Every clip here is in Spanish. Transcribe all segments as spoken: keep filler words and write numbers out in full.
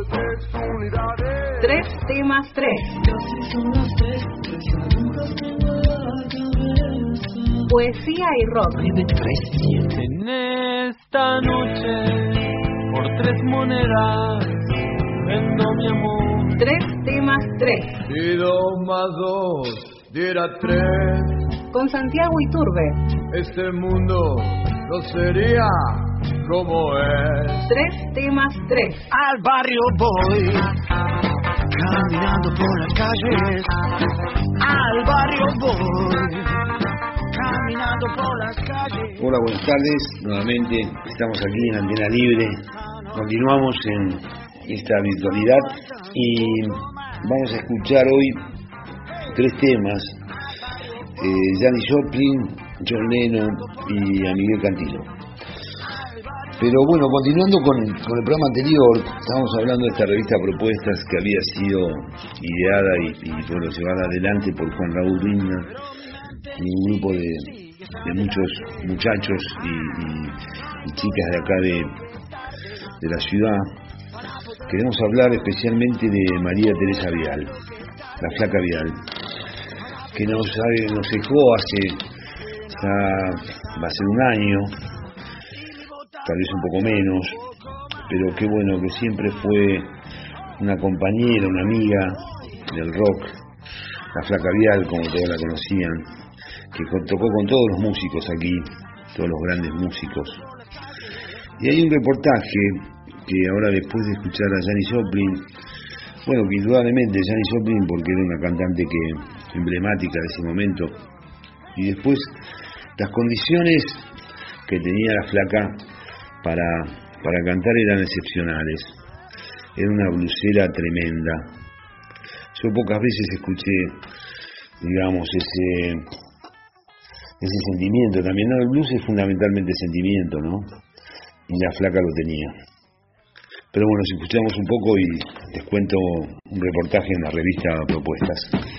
Tres temas tres. Poesía y rock. En esta noche, por tres monedas, vendo mi amor. Tres temas tres. Y dos más dos diera tres. Con Santiago Iturbe. Este mundo no sería como es. Tres temas tres. Al barrio voy, caminando por las calles. Al barrio voy, caminando por las calles. Hola, buenas tardes. Nuevamente estamos aquí en Antena Libre. Continuamos en esta virtualidad y vamos a escuchar hoy tres temas. Eh, Janis Joplin, John Lennon y a Miguel Cantilo. Pero bueno, continuando con, con el programa anterior, estábamos hablando de esta revista Propuestas que había sido ideada y, y bueno, llevada adelante por Juan Raúl Rinda y un grupo de, de muchos muchachos y, y, y chicas de acá de, de la ciudad. Queremos hablar especialmente de María Teresa Vial, la Flaca Vial, que nos, nos dejó hace, ya va a ser un año, tal vez un poco menos, pero qué bueno que siempre fue una compañera, una amiga del rock, la Flaca Vial, como todos la conocían, que tocó con todos los músicos aquí, todos los grandes músicos. Y hay un reportaje que ahora, después de escuchar a Janis Joplin, bueno, que indudablemente Janis Joplin, porque era una cantante que emblemática de ese momento, y después las condiciones que tenía la Flaca para, para cantar eran excepcionales. Era una blusera tremenda. Yo pocas veces escuché, digamos, ese ese sentimiento también. No, el blues es fundamentalmente sentimiento, ¿no? Y la Flaca lo tenía. Pero bueno, si escuchamos un poco y les cuento un reportaje en la revista Propuestas.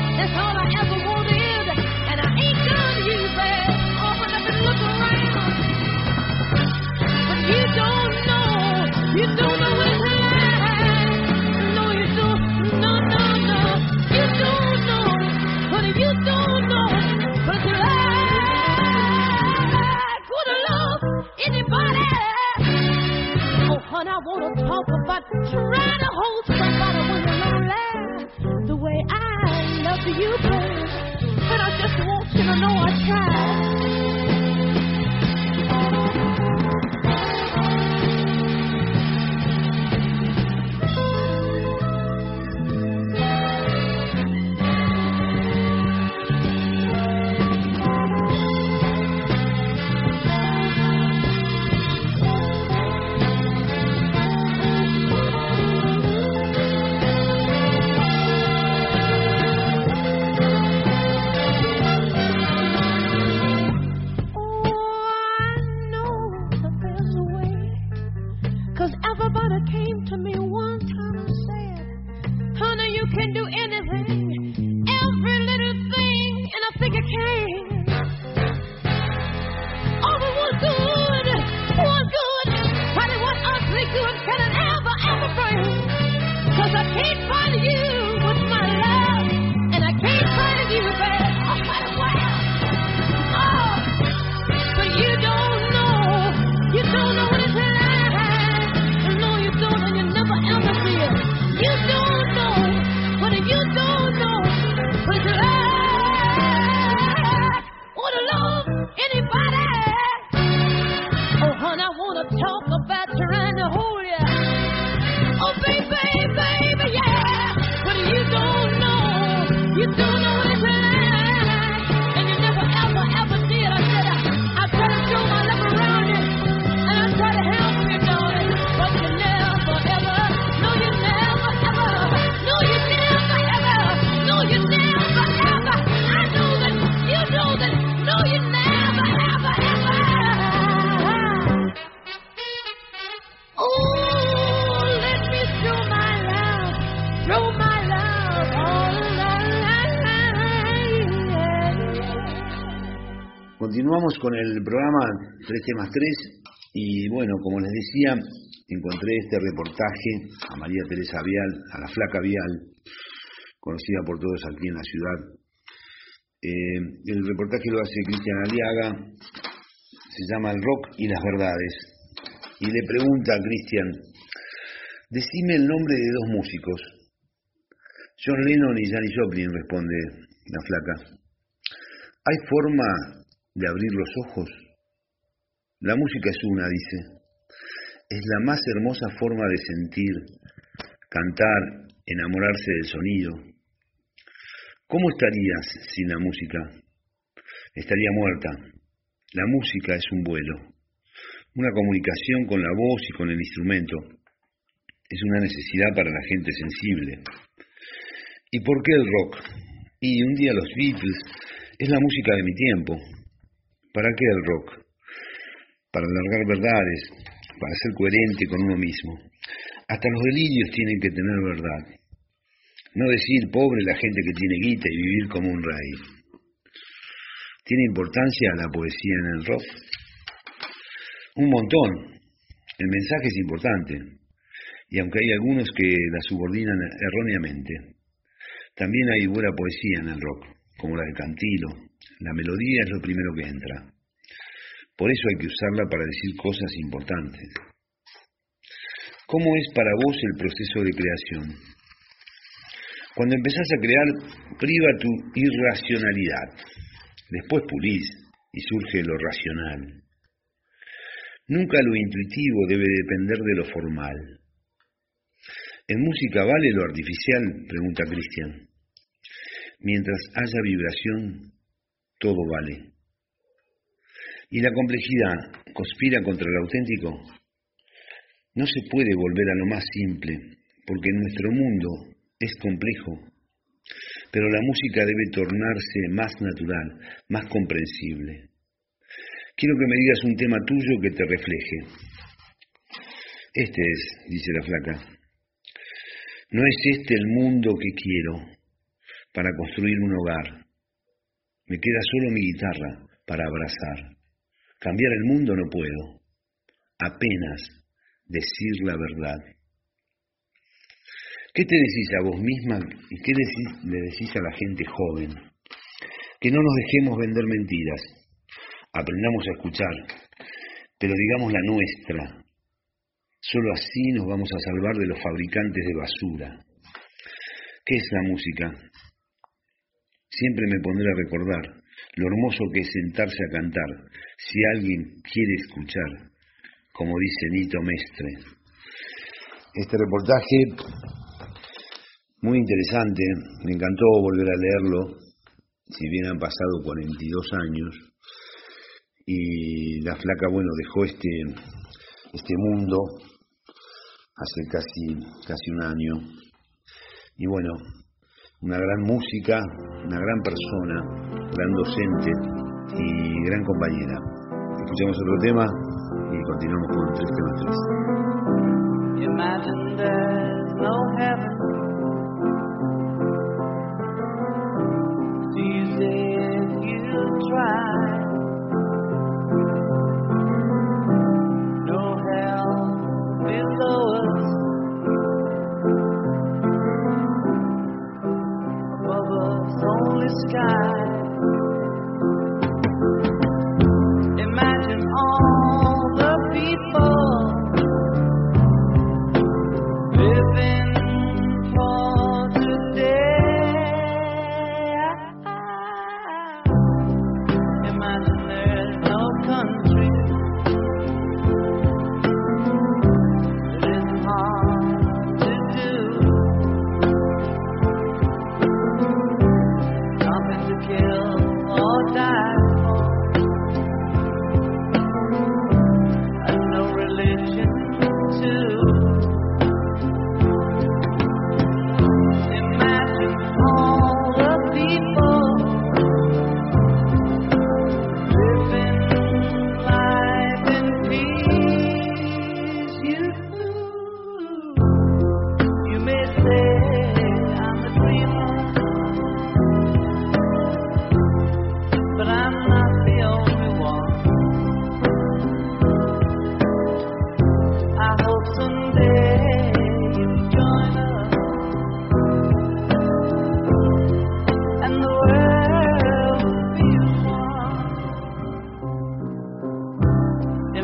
Look around. Continuamos con el programa Tres Temas Tres y bueno, como les decía, encontré este reportaje a María Teresa Vial, a la Flaca Vial, conocida por todos aquí en la ciudad. Eh, el reportaje lo hace Cristian Aliaga, se llama El rock y las verdades, y le pregunta a Cristian: decime el nombre de dos músicos. John Lennon y Janis Joplin, responde la Flaca. ¿Hay forma de abrir los ojos? La música es una, dice. Es la más hermosa forma de sentir, cantar, enamorarse del sonido. ¿Cómo estarías sin la música? Estaría muerta. La música es un vuelo, una comunicación con la voz y con el instrumento. Es una necesidad para la gente sensible. ¿Y por qué el rock? Y un día los Beatles. Es la música de mi tiempo. ¿Para qué el rock? Para alargar verdades, para ser coherente con uno mismo. Hasta los delirios tienen que tener verdad. No decir pobre la gente que tiene guita y vivir como un rey. ¿Tiene importancia la poesía en el rock? Un montón. El mensaje es importante. Y aunque hay algunos que la subordinan erróneamente, también hay buena poesía en el rock, como la de Cantilo. La melodía es lo primero que entra. Por eso hay que usarla para decir cosas importantes. ¿Cómo es para vos el proceso de creación? Cuando empezás a crear, priva tu irracionalidad. Después pulís y surge lo racional. Nunca lo intuitivo debe depender de lo formal. ¿En música vale lo artificial?, pregunta Cristian. Mientras haya vibración, todo vale. ¿Y la complejidad conspira contra el auténtico? No se puede volver a lo más simple, porque nuestro mundo es complejo, pero la música debe tornarse más natural, más comprensible. Quiero que me digas un tema tuyo que te refleje. Este es, dice la Flaca. No es este el mundo que quiero para construir un hogar. Me queda solo mi guitarra para abrazar. Cambiar el mundo no puedo. Apenas decir la verdad. ¿Qué te decís a vos misma y qué decís, le decís a la gente joven? Que no nos dejemos vender mentiras. Aprendamos a escuchar, pero digamos la nuestra. Solo así nos vamos a salvar de los fabricantes de basura. ¿Qué es la música? Siempre me pondré a recordar lo hermoso que es sentarse a cantar, si alguien quiere escuchar, como dice Nito Mestre. Este reportaje, muy interesante, me encantó volver a leerlo, si bien han pasado cuarenta y dos años, y la Flaca, bueno, dejó este, este mundo hace casi, casi un año, y bueno, una gran música, una gran persona, gran docente y gran compañera. Escuchamos otro tema y continuamos con Tres Temas Tres. Imagine there's no heaven. It's easy if you try. No hell below us. Only sky. Imagine all the people living for today. Imagine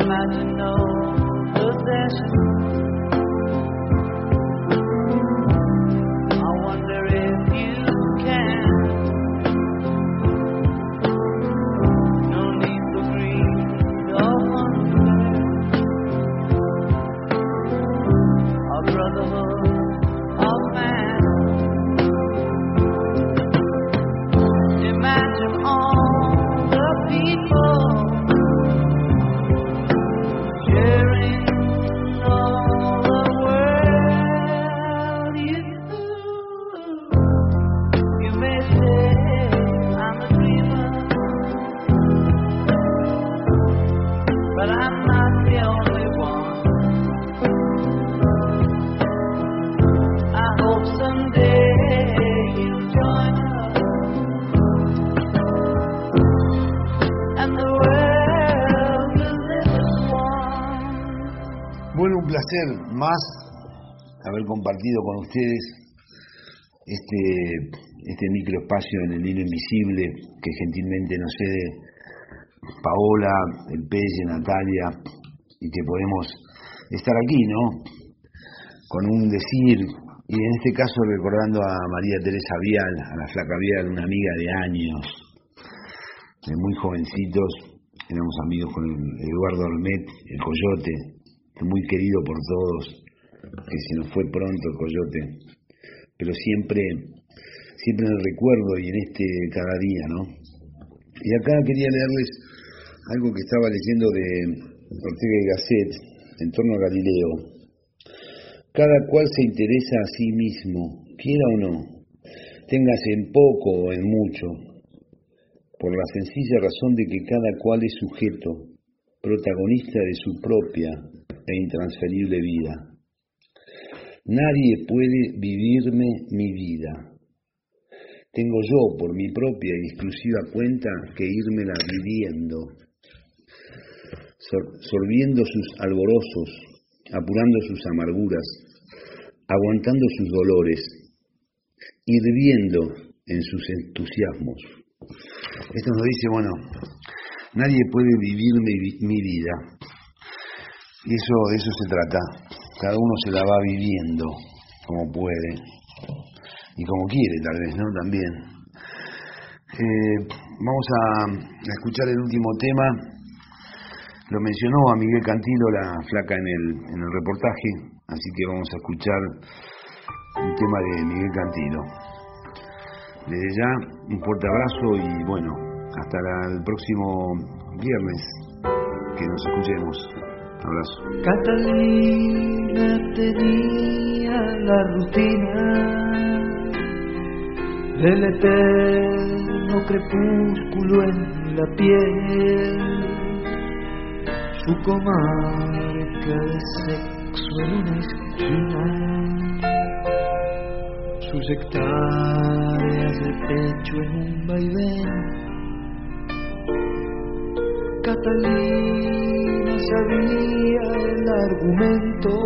imagine no possession. I wonder if you can. No need for greed or hunger. A brotherhood of man. Imagine all the people sharing all the world. You, you may say I'm a dreamer, but I'm not the only one. I hope someday you'll join us, and the world will live as one. Bueno, un placer más haber compartido con ustedes este, este microespacio en el hilo invisible que gentilmente nos cede Paola, el Pelle, Natalia, y que podemos estar aquí, ¿no? Con un decir, y en este caso recordando a María Teresa Vial, a la Flaca Vial, una amiga de años, de muy jovencitos, éramos amigos con el Eduardo Olmet, el Coyote, muy querido por todos, que se nos fue pronto el Coyote, pero siempre, siempre en el recuerdo y en este cada día, ¿no? Y acá quería leerles algo que estaba leyendo de Ortega y Gasset en torno a Galileo. Cada cual se interesa a sí mismo, quiera o no, téngase en poco o en mucho, por la sencilla razón de que cada cual es sujeto, protagonista de su propia e intransferible vida. Nadie puede vivirme mi vida. Tengo yo, por mi propia y exclusiva cuenta, que írmela viviendo, sor- sorbiendo sus alborosos, apurando sus amarguras, aguantando sus dolores, hirviendo en sus entusiasmos. Esto nos dice, bueno, nadie puede vivir mi, mi vida. Y eso, de eso se trata. Cada uno se la va viviendo como puede y como quiere, tal vez, ¿no? También. Eh, vamos a, a escuchar el último tema. Lo mencionó a Miguel Cantilo, la Flaca, en el, en el reportaje, así que vamos a escuchar un tema de Miguel Cantilo. Desde ya, un fuerte abrazo y bueno, hasta la, el próximo viernes que nos escuchemos. Abrazo. Catalina tenía la rutina del eterno crepúsculo en la piel, su comarca de sexo en una esquina, sus hectáreas de pecho en un vaivén. Catalina sabía el argumento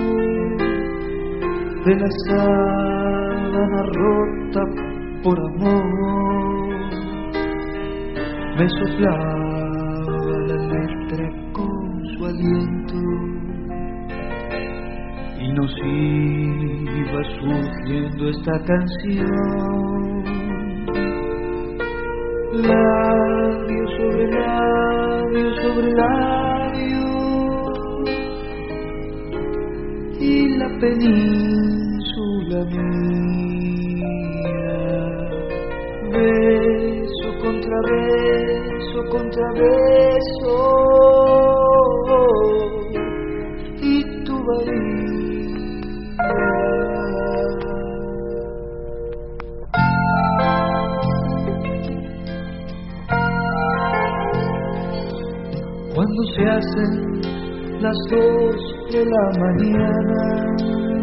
de la sábana rota por amor, me soplaba la letra con su aliento y nos iba surgiendo esta canción. Labio sobre labio sobre labio, y la península mía, beso contra beso contra beso, y tu bahía. Cuando se hacen las dos de la mañana,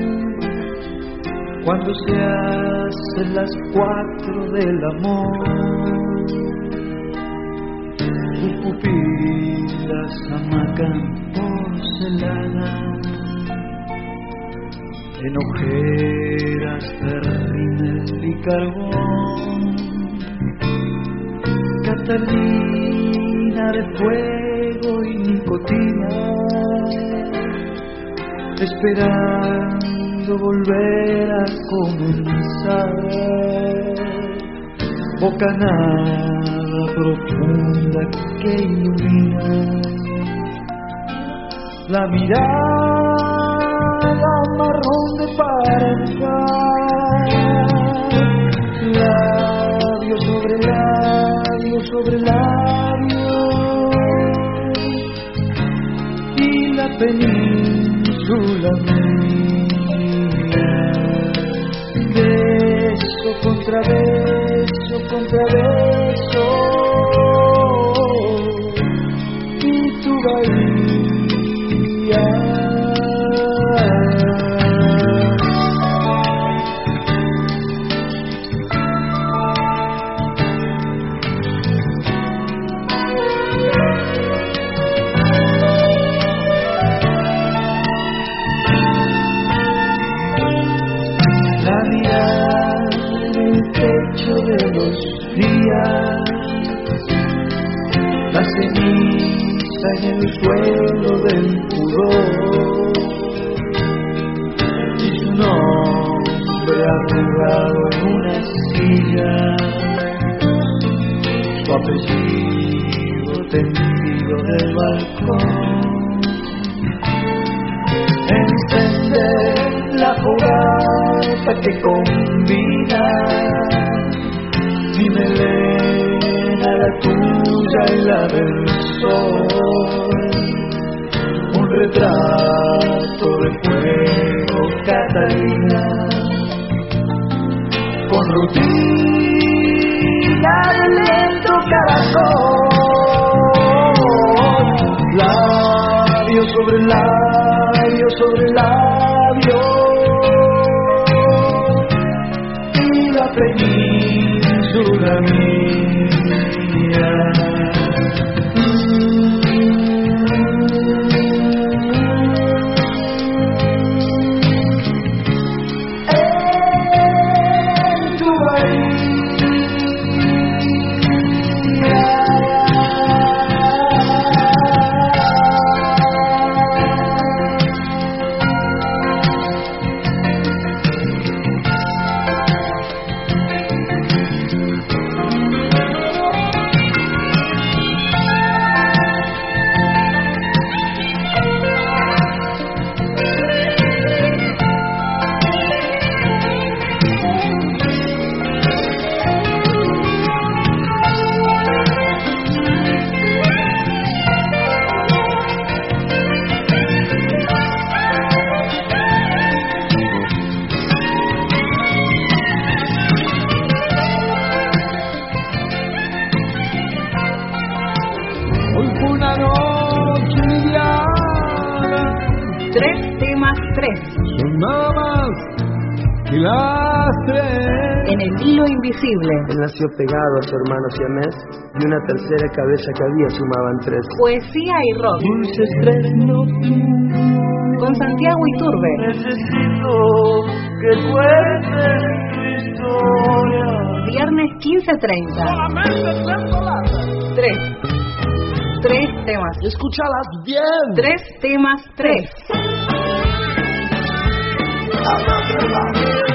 cuando se hacen las cuatro del amor, tus pupilas amacan porcelana, en ojeras de rímel y carbón. Catalina de fuego y nicotina, esperando volver a comenzar, bocanada profunda que ilumina la mirada marrón de parancar, labio sobre labio sobre labio, y la península mía, beso contra beso contra beso, y tu bahía. La mirada en el techo de los días, la ceniza en el suelo del pudor, y su nombre arrugado en una silla, su apellido tendido del balcón. Encender la fogata que combina mi melena, la tuya y la del sol, un retrato de fuego, Catalina, con rutina de lento caracol, labio sobre labio sobre labio, y la península mía. En tu bahía. Una noche liviana, Tres temas tres. Son nada más que las tres. En el hilo invisible. Él nació pegado a su hermano siamés y una tercera cabeza que había sumaban tres. Poesía y rock. dulces tres nocturnos, Con Santiago Iturbe. necesito que cuentes tu historia. Viernes quince treinta. Tres. Tres temas. Escúchalas bien. Tres temas tres. Habla,